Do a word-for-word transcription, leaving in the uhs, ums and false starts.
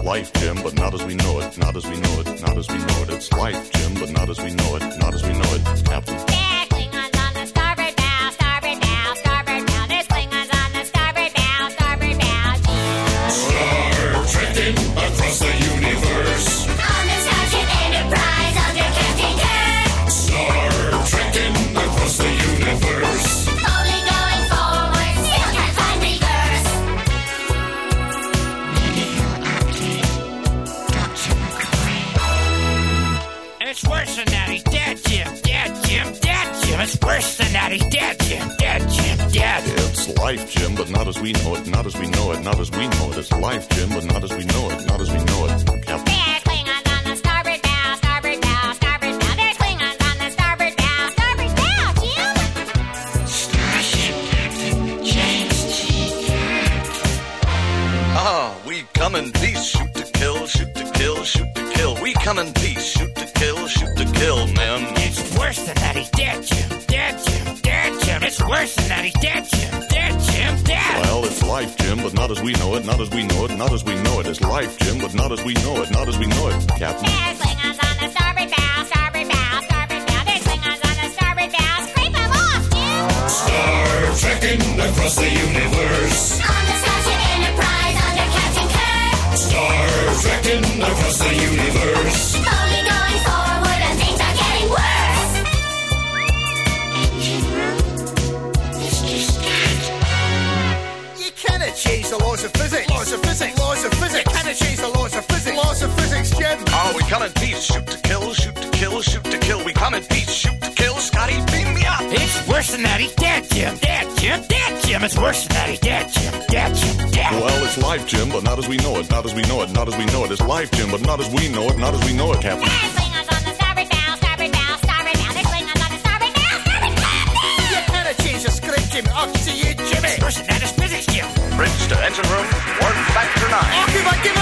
life, Jim, but not as we know it. Not as we know it. Not as we know it. It's life, Jim, but not as we know it. Not as we know it, Captain. There's Klingons on the starboard bow, starboard bow, starboard bow. There's Klingons on the starboard bow, starboard bow. Star trekking across the universe. On the Starship Enterprise under Captain Kirk. Star trekking across the universe. Only going forward, still can't find reverse. It's worse than that. He's dead, Jim. Dead, Jim. Dead, Jim. It's worse than that. He's dead, Jim. Dead, Jim. Dead. It's life, Jim, but not as we know it. Not as we know it. Not as we know it. It's life, Jim, but not as we know it. Not as we know it, Captain. There's Klingons on the starboard bow, starboard bow, starboard bow. There's Klingons on the starboard bow, starboard bow, Jim. Starship Captain James T. Kirk. Ah, we come in peace, shoot to kill, shoot to kill, shoot to kill. We come in peace, shoot to kill, shoot to kill, man. It's worse than that. He's dead, Jim. Dead, Jim. Dead, Jim. It's worse than that. He's dead, Jim. Dead, Jim. Dead. Well, it's life, Jim, but not as we know it. Not as we know it. Not as we know it. It's life, Jim, but not as we know it. Not as we know it, Captain. There's Klingons on the starboard bow, starboard bow, starboard bow. There's Klingons on the starboard bow. Scrape them off, Jim. Star trekking across the universe. On the Starship Enterprise under Captain Kirk. Star trekking across the universe. Slowly going forward and things are getting worse. Engine room? Mister Scott. You cannot change the laws of physics. Laws of physics. Laws of physics. You cannot change the laws of physics. Laws of physics, Jim. Ah, we come in peace, shoot to kill, shoot to kill, shoot to kill. We come in peace, shoot to kill. Scotty, beam me up. It's worse than that. He's dead, Jim. Dead, Jim. Dead, Jim. It's worse than that. He's dead, Jim. Dead, Jim. Dead. Well, it's life, Jim, but not as we know it. Not as we know it. Not as we know it. It's life, Jim, but not as we know it. Not as we know it, Captain. There's Klingons on the starboard bow, starboard bow, starboard bow. There's Klingons on the starboard bow, starboard bow. You cannot change the script, Jimmy. Up to you, Jimmy. It's worse than that. It's physics, Jim. Bridge to engine room, warp factor nine. Oh, give it, give